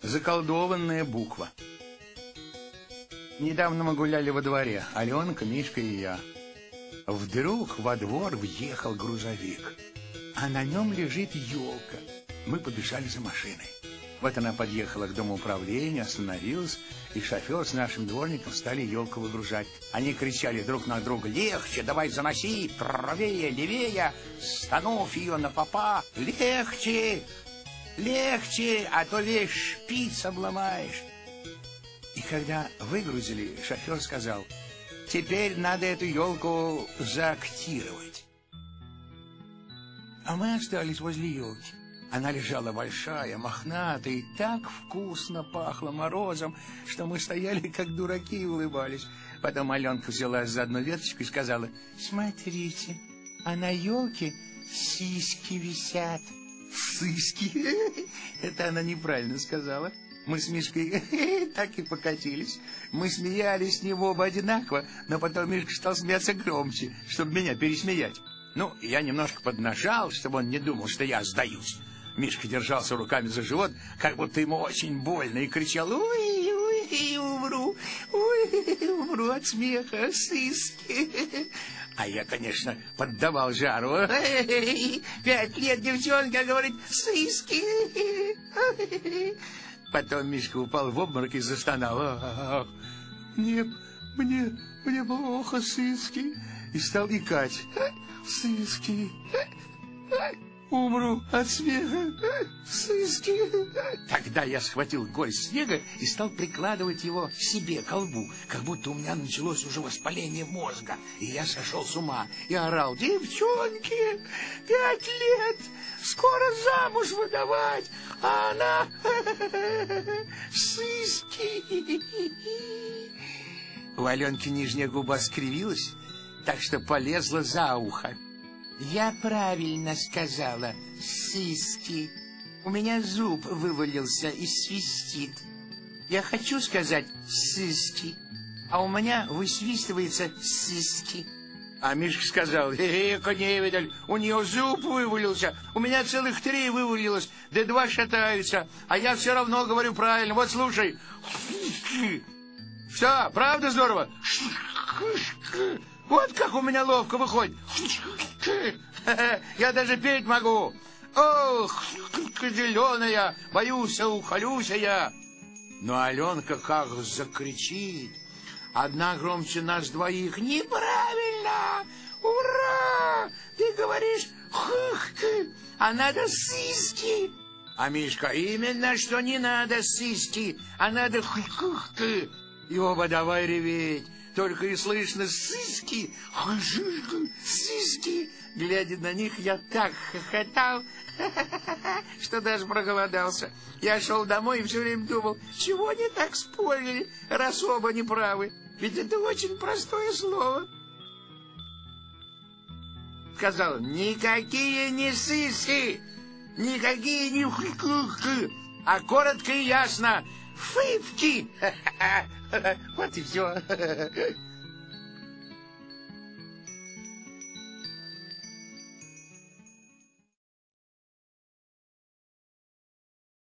заколдованная буква. Недавно мы гуляли во дворе, Аленка, Мишка и я. Вдруг во двор въехал грузовик, а на нем лежит елка. Мы побежали за машиной. Вот она подъехала к дому управления, остановилась, и шофер с нашим дворником стали елку выгружать. Они кричали друг на друга: «Легче, давай заноси, правее, левее, становь ее на попа, легче, легче, а то весь шпиц обломаешь». И когда выгрузили, шофер сказал: «Теперь надо эту елку заактировать». А мы остались возле елки. Она лежала большая, мохнатая, и так вкусно пахло морозом, что мы стояли как дураки и улыбались. Потом Аленка взяла за одну веточку и сказала: «Смотрите, а на елке сиськи висят». «Сыски?» Это она неправильно сказала. Мы с Мишкой так и покатились. Мы смеялись с него оба одинаково, но потом Мишка стал смеяться громче, чтобы меня пересмеять. Ну, я немножко поднажал, чтобы он не думал, что я сдаюсь. Мишка держался руками за живот, как будто ему очень больно, и кричал: «Ой, ой, умру, ой, умру от смеха, сыски». А я, конечно, поддавал жару. 5 лет девчонка говорит: «Сыски». Потом Мишка упал в обморок и застонал: «Ах, мне плохо, сыски». И стал икать: «Сыски, умру от смеха, сыски». Тогда я схватил горсть снега и стал прикладывать его себе к колбу, как будто у меня началось уже воспаление мозга, и я сошел с ума и орал: «Девчонки, 5 лет, скоро замуж выдавать, а она сыски». У Аленки нижняя губа скривилась, так что полезла за ухо. Я правильно сказала, сиськи. У меня зуб вывалился и свистит. Я хочу сказать сиськи, а у меня высвистывается сиськи. А Мишка сказал: «Эка, невидаль, у нее зуб вывалился, у меня целых 3 вывалилось, да 2 шатаются, а я все равно говорю правильно. Вот слушай. Все, правда здорово? Вот как у меня ловко выходит. Я даже петь могу. Ох, зеленая, боюсь, ухолюсь я». Но Аленка как закричит, одна громче нас двоих: «Неправильно! Ура! Ты говоришь хых-х, а надо сиськи». А Мишка: «Именно что не надо сиськи, а надо хых-хых». И оба давай реветь. Только и слышно сиськи, сиськи. Глядя на них, я так хохотал, что даже проголодался. Я шел домой и все время думал, чего они так спорили, раз оба не правы. Ведь это очень простое слово. Сказал: «Никакие не сиськи, никакие не хы-хы-хы, а коротко и ясно: фыфки». Вот и все.